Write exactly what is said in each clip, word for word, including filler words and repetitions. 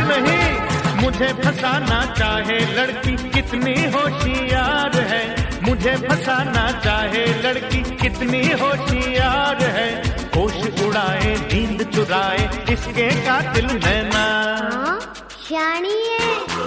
नहीं नहीं, मुझे फंसाना चाहे लड़की कितनी होशियार है, मुझे फंसाना चाहे लड़की कितनी होशियार है, होश उड़ाए नींद चुराए इसके कातिल नैना। शानी है।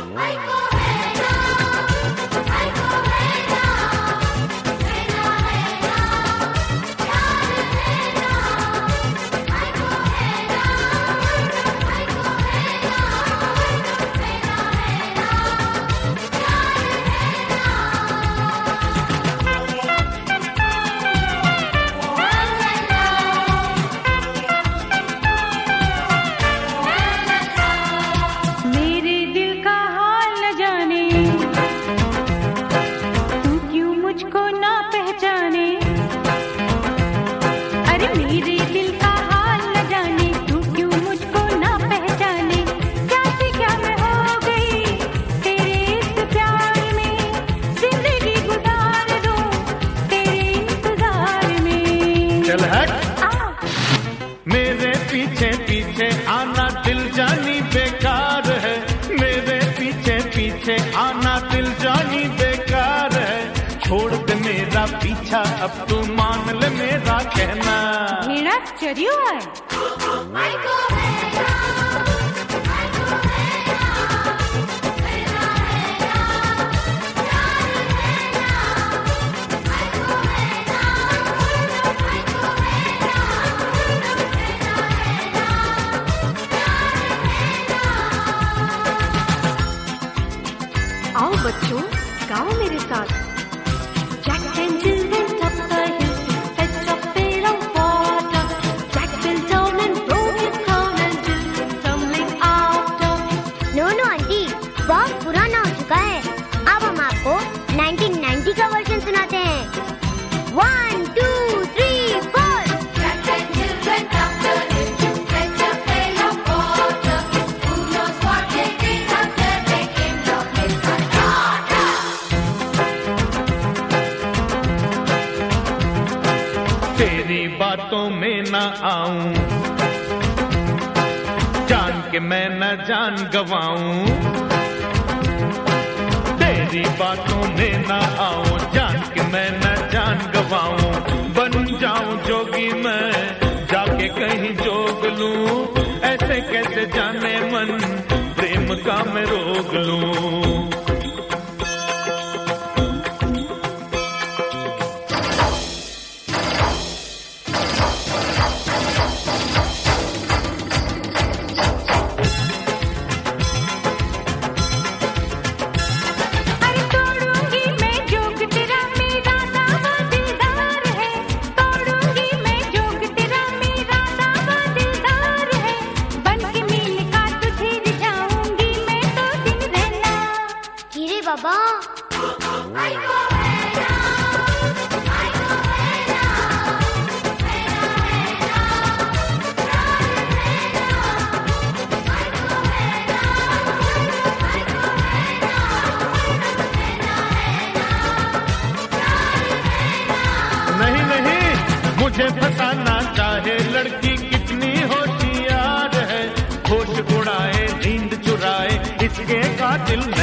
मेरे पीछे पीछे आना दिल जानी बेकार है, मेरे पीछे पीछे आना दिल जानी बेकार है, छोड़ दे मेरा पीछा अब तू मान ले मेरा कहना। मेरा चरियो है। आओ बच्चों, गाओ मेरे साथ। Jack and Jill went up the hill to fetch a pail of water. Jack fell down and broke his crown and Jill went tumbling after. No no aunty, बहुत पुराना हो चुका है, अब हम आपको नाइनटीन नाइंटी का वर्जन सुनाते हैं। One two three four. Jack and Jill went up the hill to fetch a pail of water. Who knows what they did after they came down with the water? तेरी बातों में ना आऊं, जान के मैं न जान गवाऊं, तेरी बातों में ना आऊं, जान के मैं न जान गवाऊं, बन जाऊं जोगी मैं जाके कहीं जोग लूं, ऐसे कैसे जाने मन प्रेम का मैं रोग लूं। बाबा नहीं नहीं, मुझे फंसाना चाहे लड़की कितनी होशियार है, होश उड़ाए नींद चुराए इसके कातिल